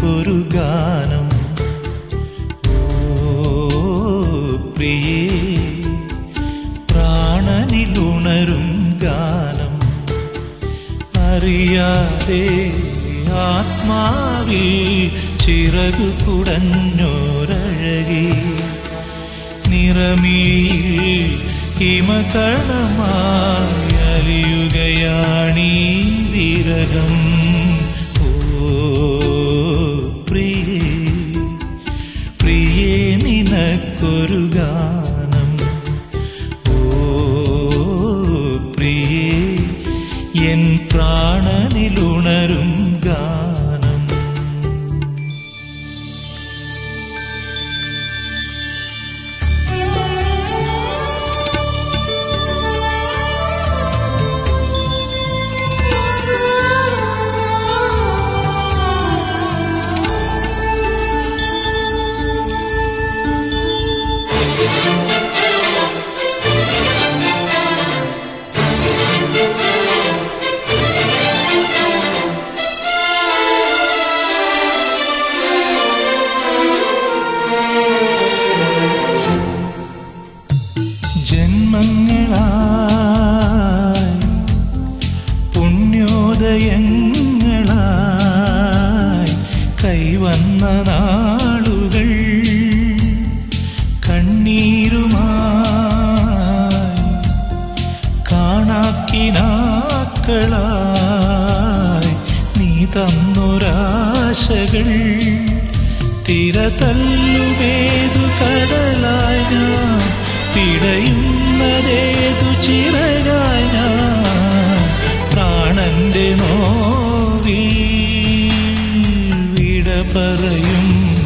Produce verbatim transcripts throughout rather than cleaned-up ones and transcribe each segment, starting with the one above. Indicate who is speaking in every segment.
Speaker 1: നിനക്കൊരു ഗാനം. ഓ പ്രിയേ, പ്രാണനിലുണരും ഗാനം. അറിയാതെ ആത്മാവിൽ ചിറകു കുടഞ്ഞോരഴകി, നിറമിഴിയിൽ ഹിമകണമായി അലിയുകയാണീ വിരഹം. ഓ പ്രിയേ, പ്രിയേ നിനക്കൊരു ഗാനം. ഓ പ്രിയേ, എൻ പ്രാണനിലുണരും ഗാനം. ജന്മങ്ങളായി പുണ്യോദയങ്ങളായി കൈവന്ന നാളുകൾ, കണ്ണീരുമായി കാണാക്കിനാക്കളായി നീ തന്നൊരാശകൾ. തിരതല്ലുമേതു കടലായി ഞാൻ, പിടയുന്നതേതു ചിറകായി ഞാൻ. പ്രാണന്റെ നോവിൽ വിട പറയും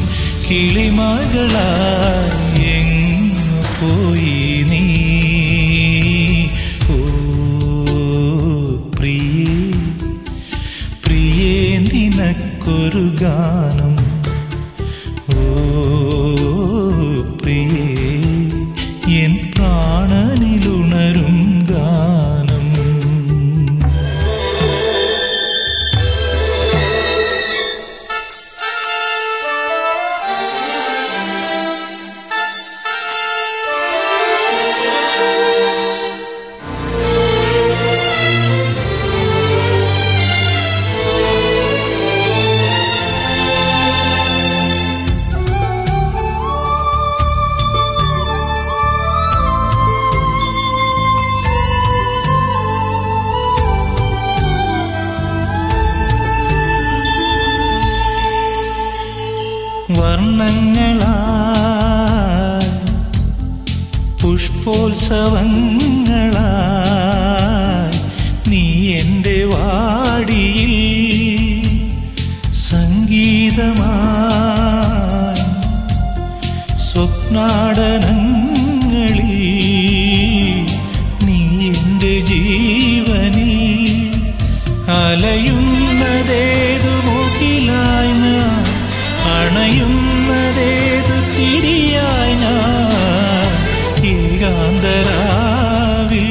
Speaker 1: കിളിമകളായി എങ്ങു പോയി നീ. ഓ പ്രിയേ, പ്രിയേ നിനക്കൊരു ഗാനം. ഓ പ്രിയേ, എൻ പ്രാണനിലുണരും ഗാനം. വർണ്ണങ്ങളായി പുഷ്പോത്സവങ്ങളായി നീ എൻ്റെ വാടിയിൽ സംഗീതമായി സ്വപ്നാടനങ്ങളിൽ നീ എൻ്റെ ജീവനിൽ അലയുന്നതേതു മുകിലായി ഞാൻ, അണയുന്നതേതു തിരിയായി ഞാൻ. ഏകാന്തരാവിൽ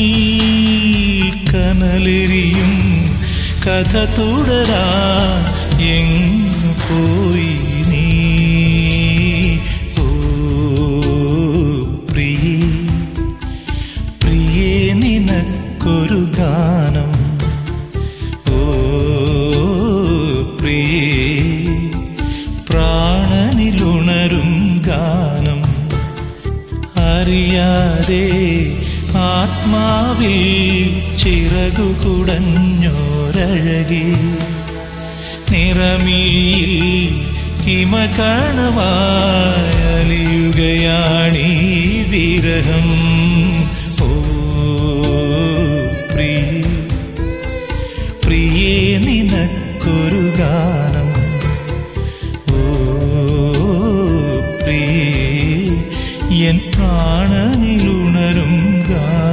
Speaker 1: കനലെരിയും കഥ തുടരാൻ എങ്ങു പോയി നീ. ഓ പ്രിയേ, പ്രിയേ നിനക്കൊരു ഗാനം. ഓ പ്രിയേ, പ്രാണനിലുണരും ഗാനം. അറിയാതെ ആത്മാവിൽ ചിറകു കുടഞ്ഞോരഴകി, നിറമിഴിയിൽ ഹിമകണമായി അലിയുകയാണീ വിരഹം. ഓ പ്രിയേ, പ്രിയേ നിനക്കൊരു ഗാനം. ഓ പ്രിയേ, എൻ പ്രാണനിലുണരും ഗാനം.